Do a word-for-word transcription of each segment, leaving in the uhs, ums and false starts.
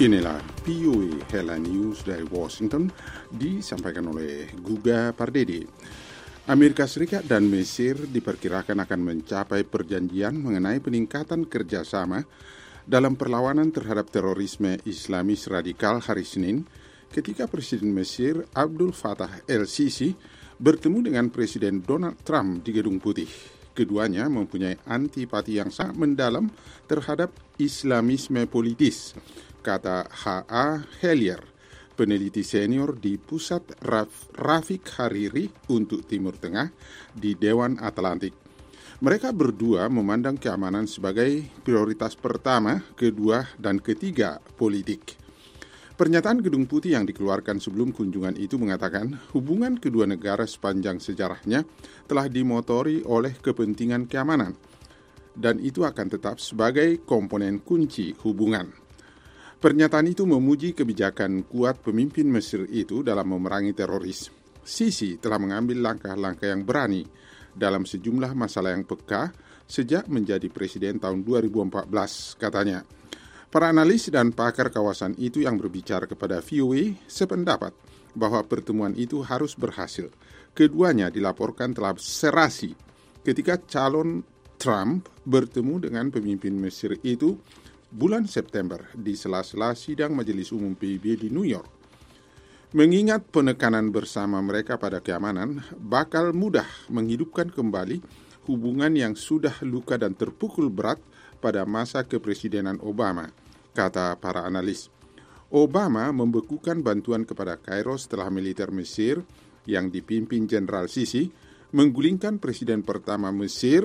Inilah P O A Headline News dari Washington, disampaikan oleh Guga Pardede. Amerika Serikat dan Mesir diperkirakan akan mencapai perjanjian mengenai peningkatan kerjasama dalam perlawanan terhadap terorisme Islamis radikal hari Senin, ketika Presiden Mesir Abdul Fattah el-Sisi bertemu dengan Presiden Donald Trump di Gedung Putih. Keduanya mempunyai antipati yang sangat mendalam terhadap Islamisme politis, kata H A Hellier, peneliti senior di Pusat Raf- Rafiq Hariri untuk Timur Tengah di Dewan Atlantik. Mereka berdua memandang keamanan sebagai prioritas pertama, kedua, dan ketiga politik. Pernyataan Gedung Putih yang dikeluarkan sebelum kunjungan itu mengatakan hubungan kedua negara sepanjang sejarahnya telah dimotori oleh kepentingan keamanan, dan itu akan tetap sebagai komponen kunci hubungan. Pernyataan itu memuji kebijakan kuat pemimpin Mesir itu dalam memerangi teroris. Sisi telah mengambil langkah-langkah yang berani dalam sejumlah masalah yang peka sejak menjadi presiden tahun dua ribu empat belas, katanya. Para analis dan pakar kawasan itu yang berbicara kepada V O A sependapat bahwa pertemuan itu harus berhasil. Keduanya dilaporkan telah serasi ketika calon Trump bertemu dengan pemimpin Mesir itu bulan September di sela-sela sidang Majelis Umum P B B di New York. Mengingat penekanan bersama mereka pada keamanan bakal mudah menghidupkan kembali hubungan yang sudah luka dan terpukul berat pada masa kepresidenan Obama, kata para analis. Obama membekukan bantuan kepada Kairo setelah militer Mesir yang dipimpin Jenderal Sisi menggulingkan presiden pertama Mesir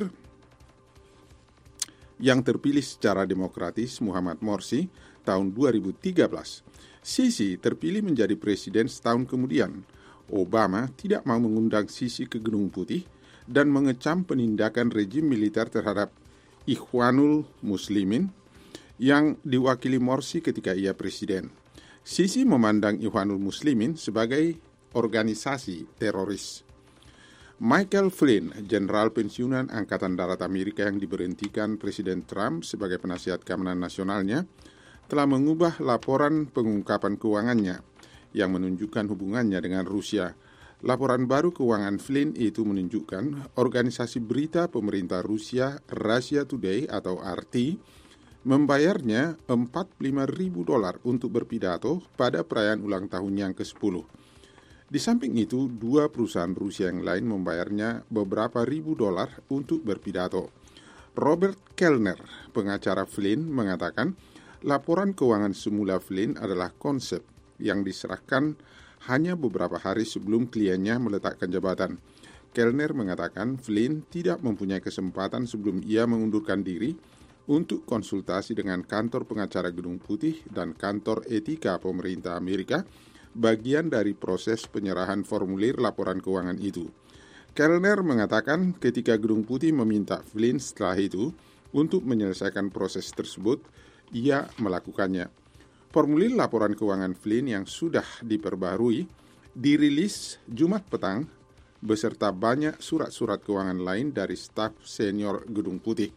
yang terpilih secara demokratis, Muhammad Morsi, tahun dua ribu tiga belas. Sisi terpilih menjadi presiden setahun kemudian. Obama tidak mau mengundang Sisi ke Gedung Putih dan mengecam penindakan rejim militer terhadap Ikhwanul Muslimin yang diwakili Morsi ketika ia presiden. Sisi memandang Ikhwanul Muslimin sebagai organisasi teroris. Michael Flynn, jenderal pensiunan Angkatan Darat Amerika yang diberhentikan Presiden Trump sebagai penasihat keamanan nasionalnya, telah mengubah laporan pengungkapan keuangannya yang menunjukkan hubungannya dengan Rusia. Laporan baru keuangan Flynn itu menunjukkan organisasi berita pemerintah Rusia, Russia Today atau R T, membayarnya empat puluh lima ribu dolar untuk berpidato pada perayaan ulang tahun yang kesepuluh. Di samping itu, dua perusahaan Rusia yang lain membayarnya beberapa ribu dolar untuk berpidato. Robert Kellner, pengacara Flynn, mengatakan laporan keuangan semula Flynn adalah konsep yang diserahkan hanya beberapa hari sebelum kliennya meletakkan jabatan. Kellner mengatakan Flynn tidak mempunyai kesempatan sebelum ia mengundurkan diri untuk konsultasi dengan kantor pengacara Gedung Putih dan kantor etika pemerintah Amerika, bagian dari proses penyerahan formulir laporan keuangan itu. Kellner mengatakan ketika Gedung Putih meminta Flynn setelah itu untuk menyelesaikan proses tersebut, ia melakukannya. Formulir laporan keuangan Flynn yang sudah diperbarui dirilis Jumat petang beserta banyak surat-surat keuangan lain dari staf senior Gedung Putih.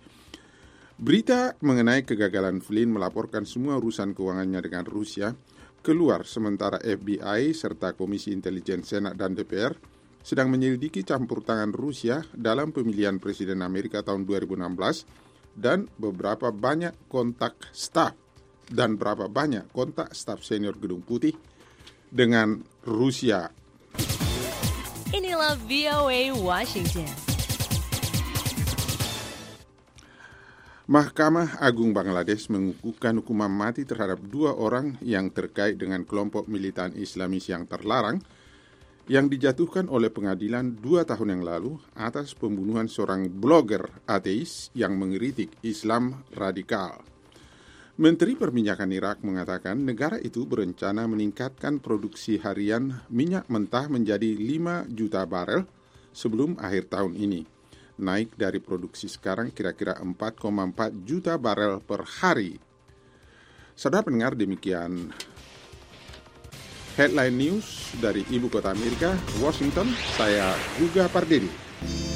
Berita mengenai kegagalan Flynn melaporkan semua urusan keuangannya dengan Rusia keluar sementara F B I serta Komisi Intelijen Senat dan D P R sedang menyelidiki campur tangan Rusia dalam pemilihan Presiden Amerika tahun dua ribu enam belas dan beberapa banyak kontak staf dan berapa banyak kontak staf senior Gedung Putih dengan Rusia. Inilah V O A Washington. Mahkamah Agung Bangladesh mengukuhkan hukuman mati terhadap dua orang yang terkait dengan kelompok militan Islamis yang terlarang yang dijatuhkan oleh pengadilan dua tahun yang lalu atas pembunuhan seorang blogger ateis yang mengkritik Islam radikal. Menteri Perminyakan Irak mengatakan negara itu berencana meningkatkan produksi harian minyak mentah menjadi lima juta barel sebelum akhir tahun ini, naik dari produksi sekarang kira-kira empat koma empat juta barel per hari. Saudara pendengar, demikian Headline News dari Ibu Kota Amerika, Washington. Saya Guga Pardede.